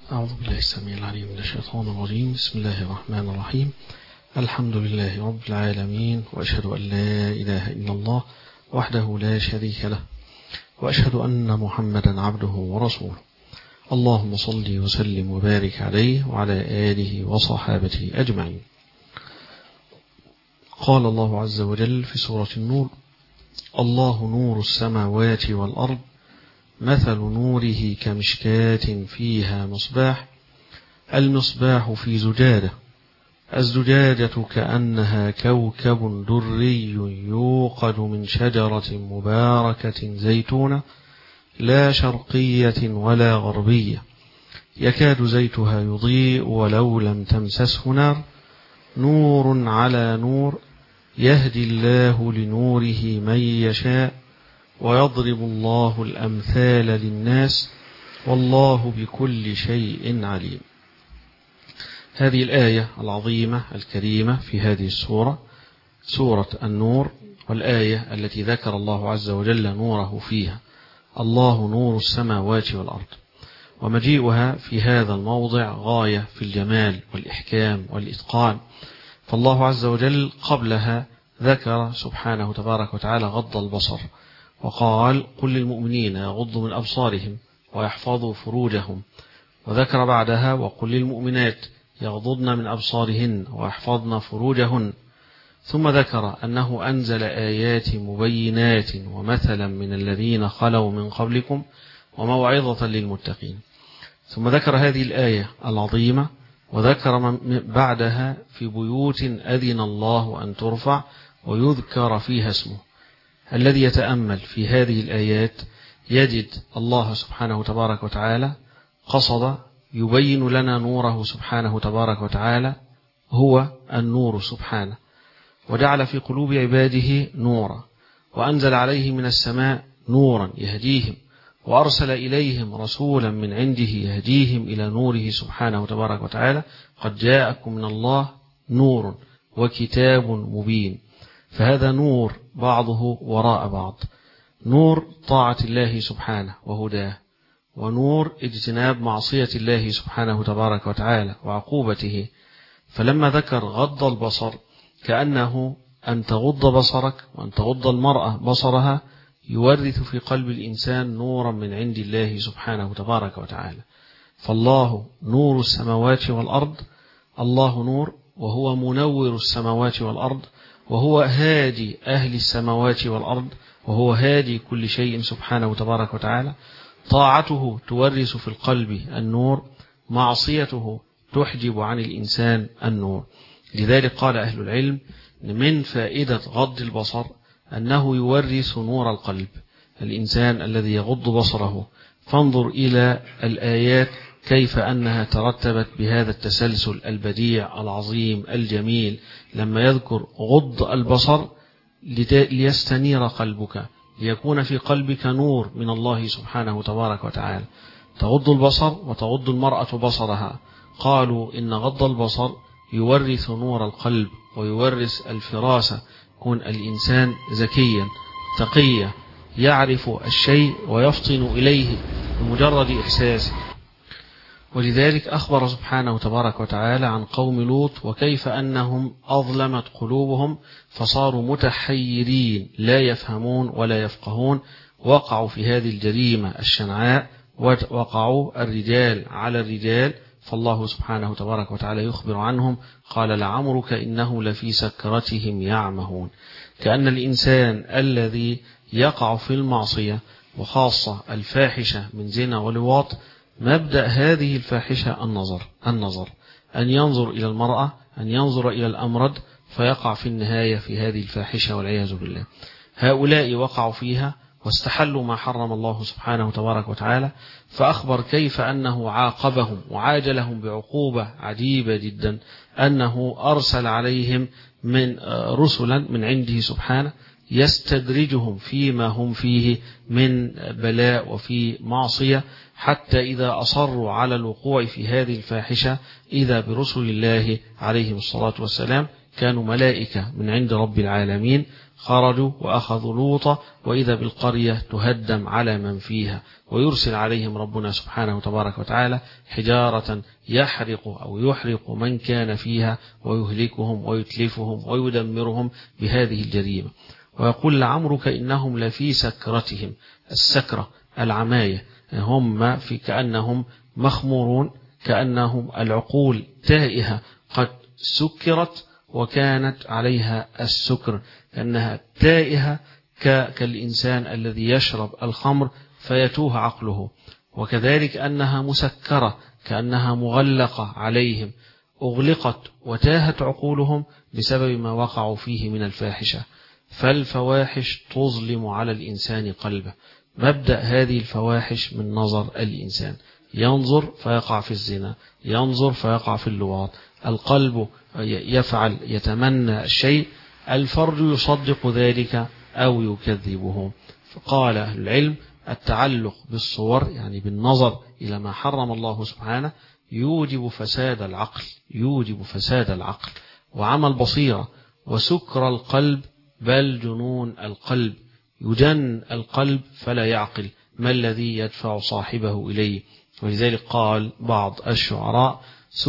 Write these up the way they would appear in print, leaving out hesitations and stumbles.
أعوذ بالله السميع العليم من الشيطان الرجيم. بسم الله الرحمن الرحيم. الحمد لله رب العالمين، وأشهد أن لا إله إلا الله وحده لا شريك له، وأشهد أن محمدا عبده ورسوله. اللهم صل وسلم وبارك عليه وعلى آله وصحابته أجمعين. قال الله عز وجل في سورة النور: الله نور السماوات والأرض مثل نوره كمشكاة فيها مصباح، المصباح في زجاجة، الزجاجة كأنها كوكب دري يوقد من شجرة مباركة زيتونة لا شرقية ولا غربية، يكاد زيتها يضيء ولو لم تمسسه نار، نور على نور، يهدي الله لنوره من يشاء، ويضرب الله الأمثال للناس، والله بكل شيء عليم. هذه الآية العظيمة الكريمة في هذه السورة، سورة النور، والآية التي ذكر الله عز وجل نوره فيها: الله نور السماوات والأرض. ومجيئها في هذا الموضع غاية في الجمال والإحكام والإتقان، فالله عز وجل قبلها ذكر سبحانه تبارك وتعالى غض البصر، وقال: قل للمؤمنين يغضوا من أبصارهم ويحفظوا فروجهم، وذكر بعدها: وقل للمؤمنات يغضضن من أبصارهن ويحفظن فروجهن، ثم ذكر أنه أنزل آيات مبينات ومثلا من الذين خلوا من قبلكم وموعظة للمتقين، ثم ذكر هذه الآية العظيمة، وذكر بعدها في بيوت أذن الله أن ترفع ويذكر فيها اسمه. الذي يتأمل في هذه الآيات يجد الله سبحانه تبارك وتعالى قصد يبين لنا نوره سبحانه تبارك وتعالى هو النور سبحانه، وجعل في قلوب عباده نورا، وأنزل عليهم من السماء نورا يهديهم، وأرسل إليهم رسولا من عنده يهديهم إلى نوره سبحانه تبارك وتعالى: قد جاءكم من الله نور وكتاب مبين. فهذا نور بعضه وراء بعض: نور طاعة الله سبحانه وهداه، ونور اجتناب معصية الله سبحانه تبارك وتعالى وعقوبته. فلما ذكر غض البصر كأنه أن تغض بصرك وأن تغض المرأة بصرها يورث في قلب الإنسان نورا من عند الله سبحانه تبارك وتعالى. فالله نور السماوات والأرض، الله نور وهو منور السماوات والأرض، وهو هادي أهل السماوات والأرض، وهو هادي كل شيء سبحانه تبارك وتعالى. طاعته تورث في القلب النور، معصيته تحجب عن الإنسان النور. لذلك قال أهل العلم: من فائدة غض البصر أنه يورث نور القلب، الإنسان الذي يغض بصره. فانظر إلى الآيات كيف أنها ترتبت بهذا التسلسل البديع العظيم الجميل، لما يذكر غض البصر ليستنير قلبك، ليكون في قلبك نور من الله سبحانه تبارك وتعالى. تغض البصر وتغض المرأة بصرها، قالوا إن غض البصر يورث نور القلب ويورث الفراسة، يكون الإنسان ذكيا تقيا يعرف الشيء ويفطن إليه بمجرد إحساسه. ولذلك أخبر سبحانه تبارك وتعالى عن قوم لوط، وكيف أنهم أظلمت قلوبهم فصاروا متحيرين لا يفهمون ولا يفقهون، وقعوا في هذه الجريمة الشنعاء، وقعوا الرجال على الرجال. فالله سبحانه تبارك وتعالى يخبر عنهم: قال لعمرك إنه لفي سكرتهم يعمهون. كأن الإنسان الذي يقع في المعصية، وخاصة الفاحشة من زنا ولواط، مبدأ هذه الفاحشة النظر، أن ينظر إلى المرأة، أن ينظر إلى الأمرد، فيقع في النهاية في هذه الفاحشة والعياذ بالله. هؤلاء وقعوا فيها واستحلوا ما حرم الله سبحانه تبارك وتعالى، فأخبر كيف أنه عاقبهم وعاجلهم بعقوبة عجيبة جدا، أنه أرسل عليهم من رسلا من عنده سبحانه يستدرجهم فيما هم فيه من بلاء وفي معصية، حتى إذا أصروا على الوقوع في هذه الفاحشة إذا برسل الله عليهم الصلاة والسلام كانوا ملائكة من عند رب العالمين، خرجوا وأخذوا لوطا، وإذا بالقرية تهدم على من فيها، ويرسل عليهم ربنا سبحانه وتبارك وتعالى حجارة يحرق من كان فيها ويهلكهم ويتلفهم ويدمرهم بهذه الجريمة. ويقول لعمرك إنهم لفي سكرتهم، السكرة العماية، هم في كأنهم مخمورون، كأنهم العقول تائهة قد سكرت وكانت عليها السكر، كأنها تائهة كالإنسان الذي يشرب الخمر فيتوه عقله، وكذلك أنها مسكرة كأنها مغلقة عليهم، أغلقت وتاهت عقولهم بسبب ما وقعوا فيه من الفاحشة. فالفواحش تظلم على الإنسان قلبه. مبدأ هذه الفواحش من نظر الإنسان، ينظر فيقع في الزنا، ينظر فيقع في اللواط، القلب يتمنى الشيء، الفرج يصدق ذلك أو يكذبه. فقال أهل العلم التعلق بالصور يعني بالنظر إلى ما حرم الله سبحانه يوجب فساد العقل وعمى البصيرة وسكر القلب، بل جنون القلب، يجن القلب فلا يعقل ما الذي يدفع صاحبه إليه. ولذلك قال بعض الشعراء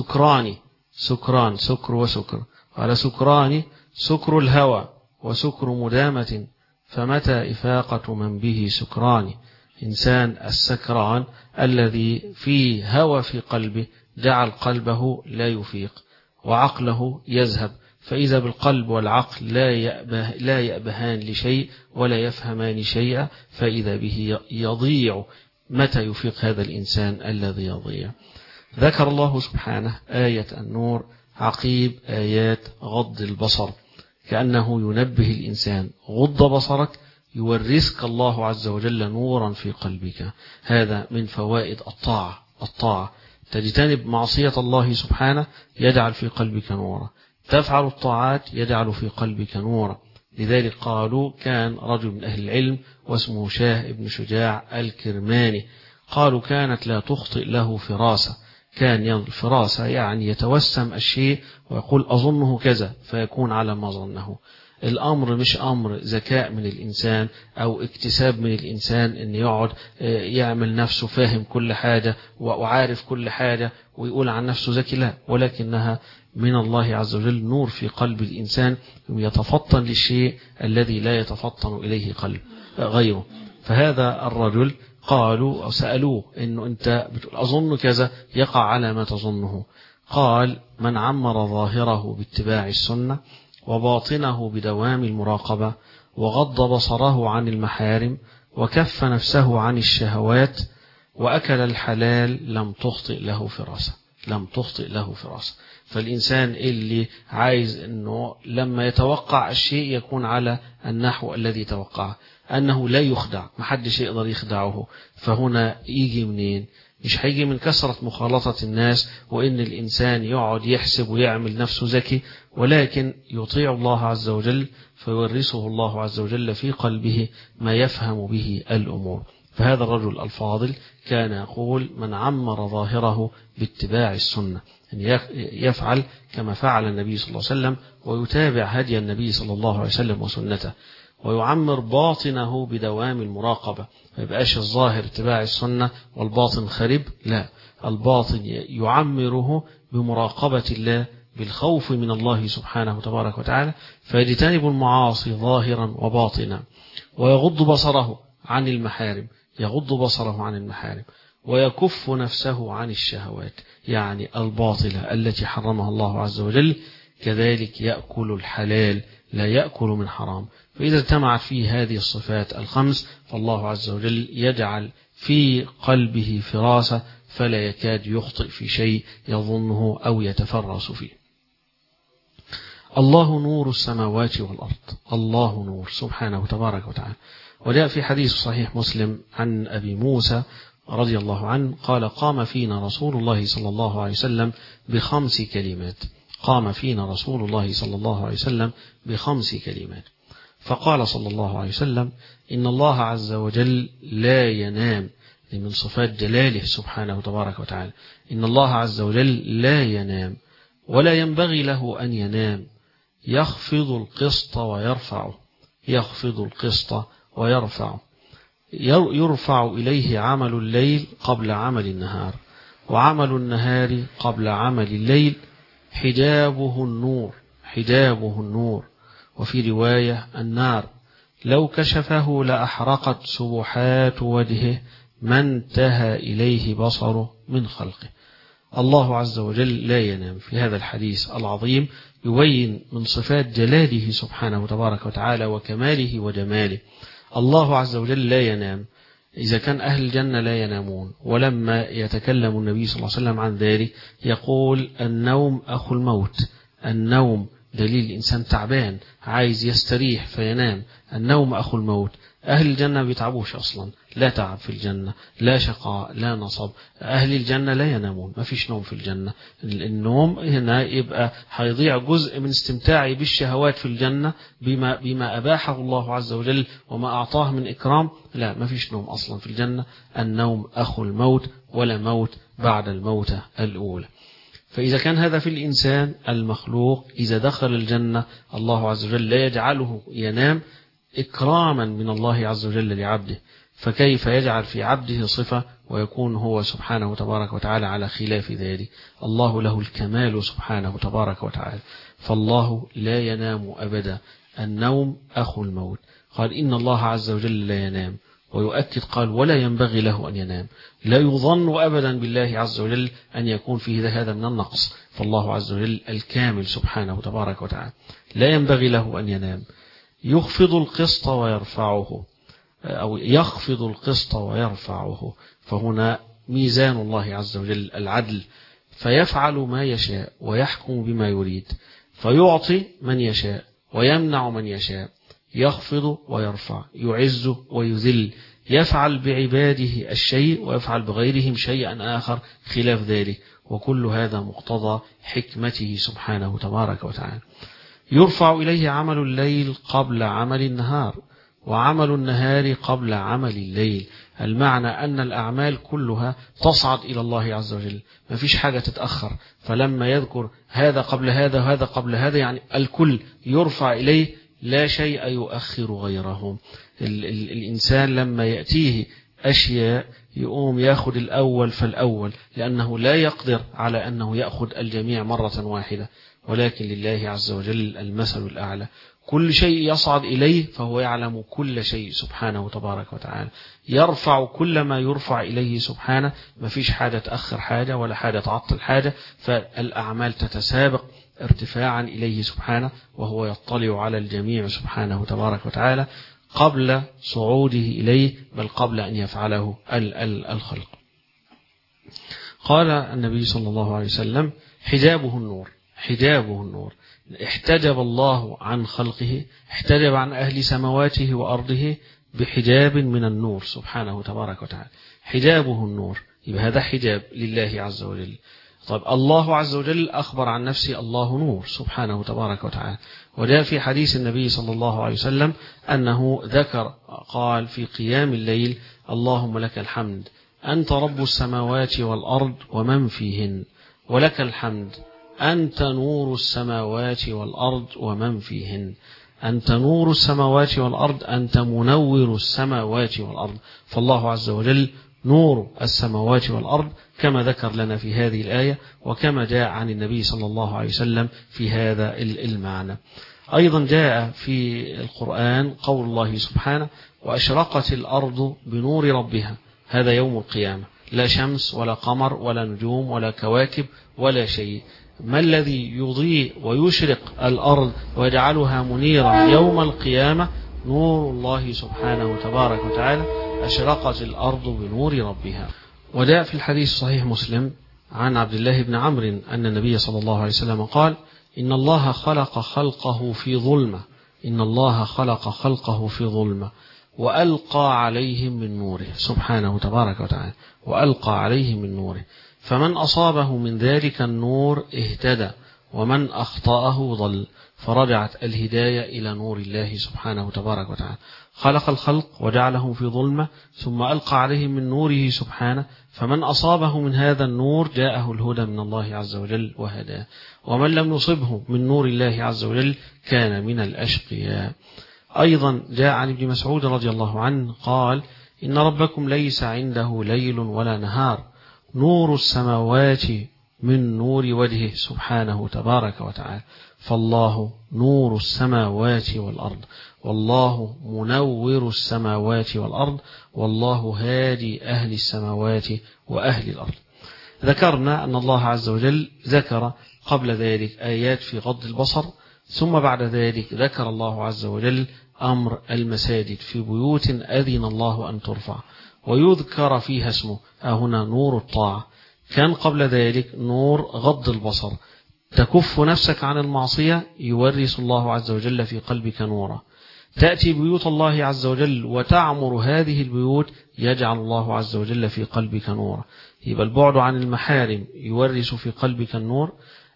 سكران سكر وسكر، قال سكران سكر الهوى وسكر مدامة، فمتى إفاقة من به سكران. إنسان السكران الذي فيه هوى في قلبه جعل قلبه لا يفيق وعقله يذهب، فإذا بالقلب والعقل لا يأبهان لشيء ولا يفهمان شيئا، فإذا به يضيع. متى يفيق هذا الإنسان الذي يضيع؟ ذكر الله سبحانه آية النور عقيب آيات غض البصر، كأنه ينبه الإنسان غض بصرك يورثك الله عز وجل نورا في قلبك. هذا من فوائد الطاعة تجتنب معصية الله سبحانه يجعل في قلبك نورا، تفعل الطاعات يجعل في قلبك نورا. لذلك قالوا كان رجل من أهل العلم واسمه شاه بن شجاع الكرماني، قالوا كانت لا تخطئ له فراسة، كان فراسة يعني يتوسم الشيء ويقول أظنه كذا فيكون على ما ظنه. الأمر مش أمر ذكاء من الإنسان أو اكتساب من الإنسان أن يقعد يعمل نفسه فاهم كل حاجة وعارف كل حاجة ويقول عن نفسه ذكي، لا، ولكنها من الله عز وجل نور في قلب الإنسان يتفطن للشيء الذي لا يتفطن إليه قلب غيره. فهذا الرجل قالوا أو سألوه إنه أنت بتقول أظن كذا يقع على ما تظنه. قال من عمر ظاهره باتباع السنة وباطنه بدوام المراقبة وغض بصره عن المحارم وكف نفسه عن الشهوات وأكل الحلال لم تخطئ له فراسة. فالإنسان اللي عايز أنه لما يتوقع الشيء يكون على النحو الذي توقعه، أنه لا يخدع، محدش يقدر يخدعه. فهنا يجي منين؟ مش هيجي من كثرة مخالطة الناس وإن الإنسان يقعد يحسب ويعمل نفسه ذكي، ولكن يطيع الله عز وجل فيورثه الله عز وجل في قلبه ما يفهم به الأمور. فهذا الرجل الفاضل كان يقول من عمر ظاهره باتباع السنة، أن يفعل كما فعل النبي صلى الله عليه وسلم ويتابع هدي النبي صلى الله عليه وسلم وسنته، ويعمر باطنه بدوام المراقبة، ما يبقاش الظاهر اتباع السنة والباطن خرب، لا، الباطن يعمره بمراقبة الله بالخوف من الله سبحانه وتبارك وتعالى، فيجتنب المعاصي ظاهرا وباطنا، ويغض بصره عن المحارم ويكف نفسه عن الشهوات يعني الباطلة التي حرمها الله عز وجل، كذلك يأكل الحلال لا يأكل من حرام. فإذا اجتمعت فيه هذه الصفات الخمس فالله عز وجل يجعل في قلبه فراسة فلا يكاد يخطئ في شيء يظنه أو يتفرس فيه. الله نور السماوات والأرض، الله نور سبحانه تبارك وتعالى. وجاء في حديث صحيح مسلم عن أبي موسى رضي الله عنه قال قام فينا رسول الله صلى الله عليه وسلم بخمس كلمات، فقال صلى الله عليه وسلم إن الله عز وجل لا ينام، من صفات جلاله سبحانه تبارك وتعالى، إن الله عز وجل لا ينام ولا ينبغي له أن ينام، يخفض القسط ويرفعه، يخفض القسط ويرفعه. يرفع إليه عمل الليل قبل عمل النهار، وعمل النهار قبل عمل الليل. حجابه النور، حجابه النور. وفي رواية النار، لو كشفه لأحرقت سبحات وجهه ما انتهى إليه بصره من خلقه. الله عز وجل لا ينام. في هذا الحديث العظيم يبين من صفات جلاله سبحانه وتبارك وتعالى وكماله وجماله. الله عز وجل لا ينام. إذا كان أهل الجنة لا ينامون، ولما يتكلم النبي صلى الله عليه وسلم عن ذلك يقول النوم أخو الموت. النوم دليل الإنسان تعبان عايز يستريح فينام. النوم أخو الموت. أهل الجنة بيتعبوش أصلا، لا تعب في الجنة، لا شقاء، لا نصب. أهل الجنة لا ينامون، ما فيش نوم في الجنة. النوم هنا يبقى هيضيع جزء من استمتاعي بالشهوات في الجنة بما أباحه الله عز وجل وما أعطاه من إكرام. لا، ما فيش نوم أصلا في الجنة. النوم أخو الموت، ولا موت بعد الموتة الأولى. فإذا كان هذا في الإنسان المخلوق، إذا دخل الجنة الله عز وجل لا يجعله ينام إكراما من الله عز وجل لعبده، فكيف يجعل في عبده صفة ويكون هو سبحانه تبارك وتعالى على خلاف ذلك؟ الله له الكمال سبحانه تبارك وتعالى، فالله لا ينام أبدا. النوم أخو الموت. قال إن الله عز وجل لا ينام، ويؤكد قال ولا ينبغي له أن ينام. لا يظن أبدا بالله عز وجل أن يكون فيه هذا من النقص، فالله عز وجل الكامل سبحانه تبارك وتعالى لا ينبغي له أن ينام. يخفض القسط ويرفعه، أو يخفض القسط ويرفعه، فهنا ميزان الله عز وجل العدل، فيفعل ما يشاء ويحكم بما يريد، فيعطي من يشاء ويمنع من يشاء، يخفض ويرفع، يعز ويذل، يفعل بعباده الشيء ويفعل بغيرهم شيئا آخر خلاف ذلك، وكل هذا مقتضى حكمته سبحانه تبارك وتعالى. يرفع إليه عمل الليل قبل عمل النهار، وعمل النهار قبل عمل الليل. المعنى أن الأعمال كلها تصعد إلى الله عز وجل، ما فيش حاجة تتأخر. فلما يذكر هذا قبل هذا وهذا قبل هذا، يعني الكل يرفع إليه، لا شيء يؤخر غيره. الإنسان لما يأتيه أشياء يقوم يأخذ الأول فالأول، لأنه لا يقدر على أنه يأخذ الجميع مرة واحدة، ولكن لله عز وجل المثل الأعلى. كل شيء يصعد إليه فهو يعلم كل شيء سبحانه تبارك وتعالى، يرفع كل ما يرفع إليه سبحانه، ما فيش حاجة تأخر حاجة ولا حاجة تعطل حاجة، فالأعمال تتسابق ارتفاعا إليه سبحانه، وهو يطلع على الجميع سبحانه تبارك وتعالى قبل صعوده إليه، بل قبل أن يفعله الخلق. قال النبي صلى الله عليه وسلم حجابه النور، حجابه النور. احتجب الله عن خلقه، احتجب عن أهل سماواته وأرضه بحجاب من النور سبحانه تبارك وتعالى. حجابه النور، يبقى هذا حجاب لله عز وجل. طيب الله عز وجل أخبر عن نفسه الله نور سبحانه تبارك وتعالى، وجاء في حديث النبي صلى الله عليه وسلم أنه ذكر قال في قيام الليل اللهم لك الحمد أنت رب السماوات والأرض ومن فيهن، ولك الحمد أنت نور السماوات والأرض ومن فيهن. أنت نور السماوات والأرض، أنت منور السماوات والأرض، فالله عز وجل نور السماوات والأرض كما ذكر لنا في هذه الآية، وكما جاء عن النبي صلى الله عليه وسلم في هذا المعنى. أيضا جاء في القرآن قول الله سبحانه وأشرقت الأرض بنور ربها، هذا يوم القيامة، لا شمس ولا قمر ولا نجوم ولا كواكب ولا شيء. ما الذي يضيء ويشرق الأرض ويجعلها منيرة يوم القيامة؟ نور الله سبحانه تبارك وتعالى. أشرقت الأرض بنور ربها. وجاء في الحديث صحيح مسلم عن عبد الله بن عمرو أن النبي صلى الله عليه وسلم قال إن الله خلق خلقه في ظلمة، إن الله خلق خلقه في ظلمة وألقى عليهم من نوره سبحانه تبارك وتعالى، وألقى عليهم من نوره، فمن أصابه من ذلك النور اهتدى، ومن أخطأه ضل. فرجعت الهداية إلى نور الله سبحانه تبارك وتعالى. خلق الخلق وجعلهم في ظلمة ثم ألقى عليهم من نوره سبحانه، فمن أصابه من هذا النور جاءه الهدى من الله عز وجل وهداه، ومن لم يصبه من نور الله عز وجل كان من الأشقياء. أيضا جاء عن ابن مسعود رضي الله عنه قال: إن ربكم ليس عنده ليل ولا نهار، نور السماوات من نور وجهه سبحانه تبارك وتعالى. فالله نور السماوات والأرض، والله منور السماوات والأرض، والله هادي أهل السماوات وأهل الأرض. ذكرنا أن الله عز وجل ذكر قبل ذلك آيات في غض البصر، ثم بعد ذلك ذكر الله عز وجل أمر المساجد في بيوت أذن الله أن ترفع ويذكر فيها اسمه، هنا نور الطاعة. كان قبل ذلك نور غض البصر، تكف نفسك عن المعصية يورث الله عز وجل في قلبك نورا. تأتي بيوت الله عز وجل وتعمر هذه البيوت يجعل الله عز وجل في قلبك نورا. يبقى البعد عن المحارم يورث في قلبك النور،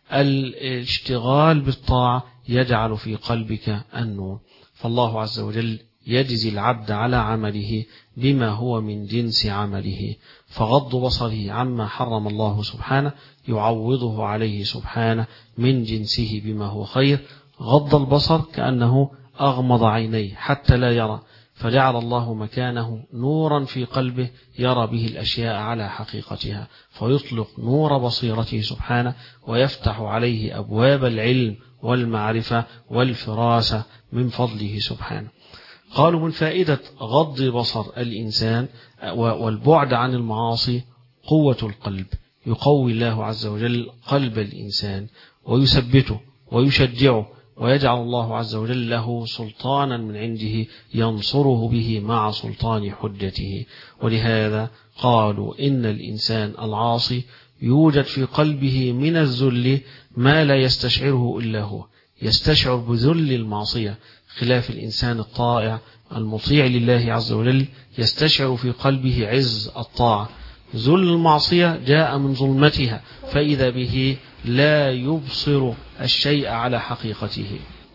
الاشتغال بالطاعة يجعل في قلبك النور. فالله عز وجل يجزي العبد على عمله بما هو من جنس عمله، فغض بصره عما حرم الله سبحانه يعوضه عليه سبحانه من جنسه بما هو خير. غض البصر كأنه أغمض عينيه حتى لا يرى، فجعل الله مكانه نورا في قلبه يرى به الأشياء على حقيقتها، فيطلق نور بصيرته سبحانه ويفتح عليه أبواب العلم والمعرفة والفراسة من فضله سبحانه. قالوا من فائدة غض بصر الإنسان والبعد عن المعاصي قوة القلب، يقوي الله عز وجل قلب الإنسان ويثبته ويشجعه، ويجعل الله عز وجل له سلطانا من عنده ينصره به مع سلطان حجته. ولهذا قالوا إن الإنسان العاصي يوجد في قلبه من الذل ما لا يستشعره إلا هو، يستشعر بذل المعصية، خلاف الإنسان الطائع المطيع لله عز وجل يستشعر في قلبه عز الطاعة. ذل المعصية جاء من ظلمتها، فإذا به لا يبصر الشيء على حقيقته.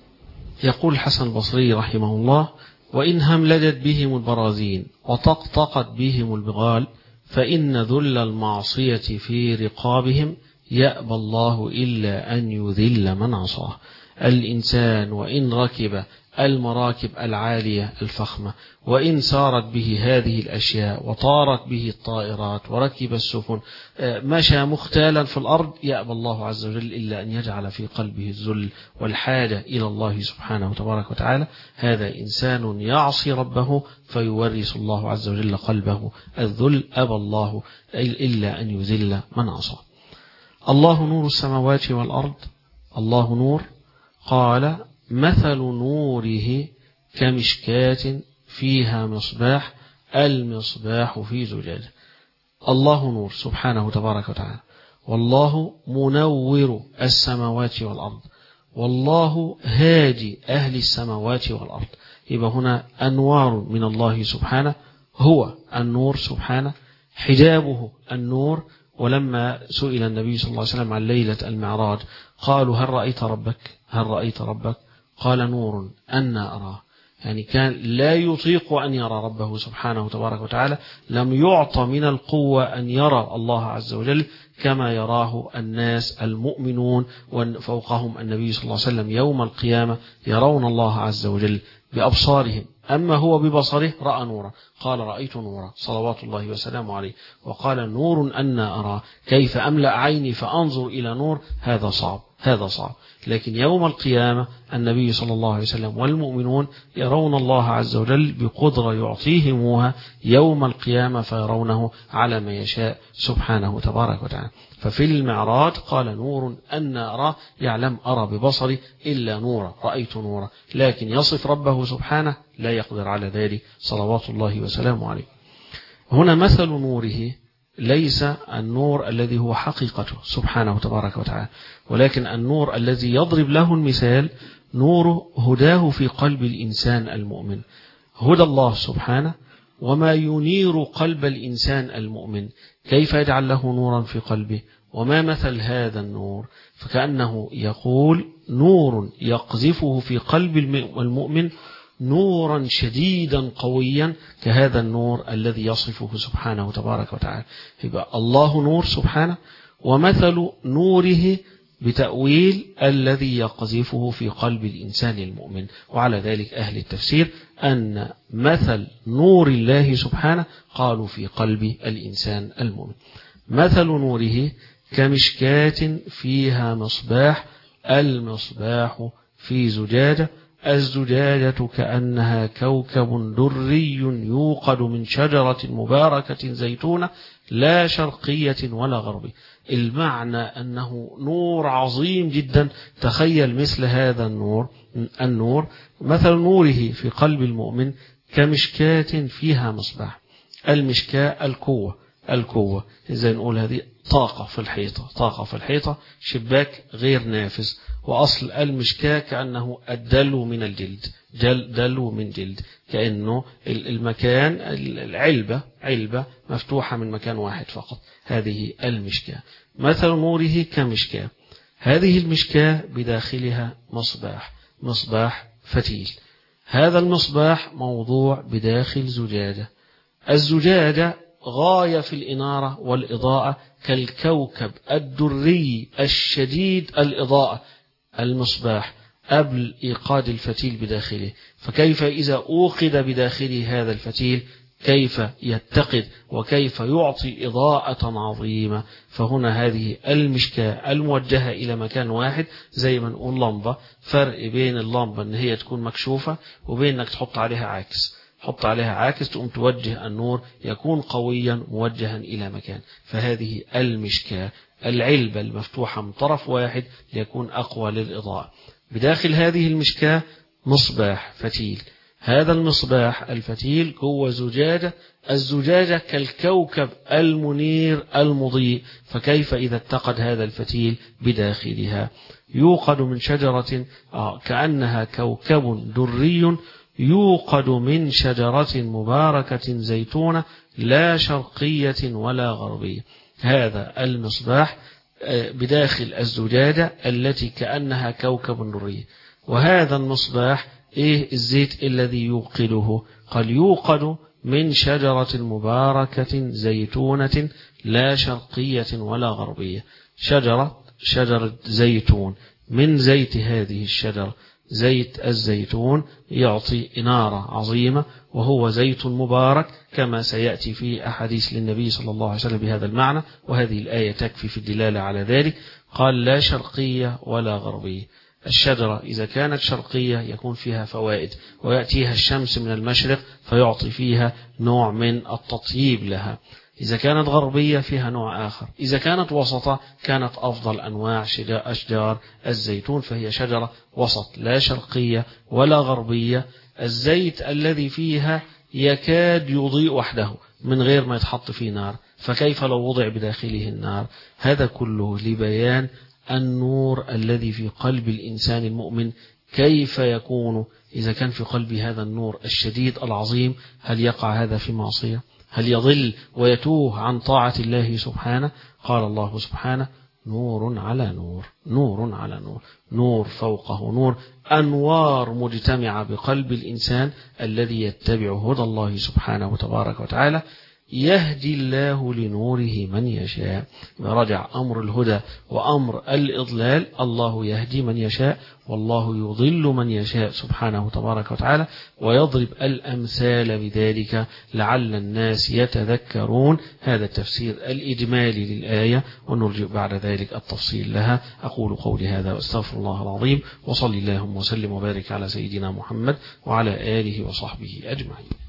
يقول الحسن البصري رحمه الله: وإن هملجت بهم البراذين وطقطقت بهم البغال فإن ذل المعصية في رقابهم يأبى الله إلا أن يذل من عصاه. الإنسان وإن ركب المراكب العالية الفخمة، وإن سارت به هذه الأشياء وطارت به الطائرات وركب السفن، مشى مختالا في الأرض، يأبى الله عز وجل إلا أن يجعل في قلبه الذل والحاجة إلى الله سبحانه وتبارك وتعالى. هذا إنسان يعصي ربه فيورث الله عز وجل قلبه الذل، أبى الله إلا أن يذل من عصاه. الله نور السماوات والأرض، الله نور. قال: مثل نوره كمشكاة فيها مصباح، المصباح في زجاجة. الله نور سبحانه تبارك وتعالى، والله منور السماوات والأرض، والله هادي أهل السماوات والأرض. يبقى هنا أنوار من الله سبحانه، هو النور سبحانه، حجابه النور. ولما سئل النبي صلى الله عليه وسلم عن ليلة المعراج قالوا: هل رأيت ربك؟ هل رأيت ربك؟ قال: نور أنا أراه. يعني كان لا يطيق أن يرى ربه سبحانه تبارك وتعالى، لم يعط من القوة أن يرى الله عز وجل كما يراه الناس المؤمنون، وفوقهم النبي صلى الله عليه وسلم يوم القيامة يرون الله عز وجل بأبصارهم، أما هو ببصره رأى نورا، قال: رأيت نورا صلوات الله وسلامه عليه. وقال: نور أنا أراه، كيف أملأ عيني فأنظر إلى نور؟ هذا صعب، هذا صعب. لكن يوم القيامة النبي صلى الله عليه وسلم والمؤمنون يرون الله عز وجل بقدرة يعطيهمها يوم القيامة، فيرونه على ما يشاء سبحانه تبارك وتعالى. ففي المعراج قال: نور أنا أراه، يعلم أرى ببصري إلا نورا، رأيت نورا، لكن يصف ربه سبحانه لا يقدر على ذلك صلوات الله وسلامه عليه. هنا مثل نوره ليس النور الذي هو حقيقته سبحانه تبارك وتعالى، ولكن النور الذي يضرب له المثال نور هداه في قلب الإنسان المؤمن. هدى الله سبحانه وما ينير قلب الإنسان المؤمن، كيف يجعل له نورا في قلبه وما مثل هذا النور؟ فكأنه يقول نور يقذفه في قلب المؤمن نورا شديدا قويا كهذا النور الذي يصفه سبحانه تبارك وتعالى. يبقى الله نور سبحانه، ومثل نوره بتأويل الذي يقذفه في قلب الإنسان المؤمن. وعلى ذلك أهل التفسير أن مثل نور الله سبحانه قالوا في قلب الإنسان المؤمن. مثل نوره كمشكاة فيها مصباح، المصباح في زجاجة، الزجاجة كأنها كوكب دري يوقد من شجرة مباركة زيتونة لا شرقية ولا غربية. المعنى أنه نور عظيم جدا. تخيل مثل هذا النور مثل نوره في قلب المؤمن كمشكاة فيها مصباح. المشكاة القوة إذا نقول هذه طاقة في الحيطة، شباك غير نافذ. وأصل المشكاة كأنه الدلو من الجلد، دلو من جلد، كأنه المكان علبة مفتوحة من مكان واحد فقط. هذه المشكاة. مثل نوره كمشكاة، هذه المشكاة بداخلها مصباح فتيل. هذا المصباح موضوع بداخل زجاجة. الزجاجة غاية في الإنارة والإضاءة كالكوكب الدري الشديد الإضاءة. المصباح قبل إيقاد الفتيل بداخله، فكيف إذا أوقد بداخله هذا الفتيل كيف يتقد وكيف يعطي إضاءة عظيمة. فهنا هذه المشكاة الموجهة إلى مكان واحد، زي ما نقول لمبة. فرق بين اللمبة أن هي تكون مكشوفة وبين أنك تحط عليها عاكس تقوم توجه النور يكون قويا موجها إلى مكان. فهذه المشكاة، العلبة المفتوحة من طرف واحد ليكون أقوى للإضاءة. بداخل هذه المشكاة مصباح فتيل. هذا المصباح الفتيل جوه زجاجة، الزجاجة كالكوكب المنير المضيء. فكيف إذا اتقد هذا الفتيل بداخلها؟ يوقد من شجرة كأنها كوكب دري يوقد من شجرة مباركة زيتونة لا شرقية ولا غربية. هذا المصباح بداخل الزجاجة التي كأنها كوكب دري. وهذا المصباح الزيت الذي يوقده؟ قال يوقد من شجرة مباركة زيتونة لا شرقية ولا غربية. شجرة زيتون، من زيت هذه الشجرة زيت الزيتون يعطي إنارة عظيمة، وهو زيت مبارك كما سيأتي في أحاديث للنبي صلى الله عليه وسلم بهذا المعنى، وهذه الآية تكفي في الدلالة على ذلك. قال لا شرقية ولا غربية. الشجرة إذا كانت شرقية يكون فيها فوائد، ويأتيها الشمس من المشرق فيعطي فيها نوع من التطييب لها. إذا كانت غربية فيها نوع آخر. إذا كانت وسطة كانت أفضل أنواع أشجار الزيتون، فهي شجرة وسط لا شرقية ولا غربية. الزيت الذي فيها يكاد يضيء وحده من غير ما يتحط فيه نار، فكيف لو وضع بداخله النار؟ هذا كله لبيان النور الذي في قلب الإنسان المؤمن كيف يكون إذا كان في قلبه هذا النور الشديد العظيم. هل يقع هذا في معصية؟ هل يضل ويتوه عن طاعة الله سبحانه؟ قال الله سبحانه نور على نور، نور على نور، نور فوقه نور، أنوار مجتمعة بقلب الإنسان الذي يتبع هدى الله سبحانه وتبارك وتعالى. يهدي الله لنوره من يشاء. رجع أمر الهدى وأمر الإضلال. الله يهدي من يشاء والله يضل من يشاء سبحانه تبارك وتعالى، ويضرب الأمثال بذلك لعل الناس يتذكرون. هذا التفسير الإجمالي للآية، ونرجع بعد ذلك التفصيل لها. أقول قولي هذا واستغفر الله العظيم، وصلي اللهم وسلم وبارك على سيدنا محمد وعلى آله وصحبه أجمعين.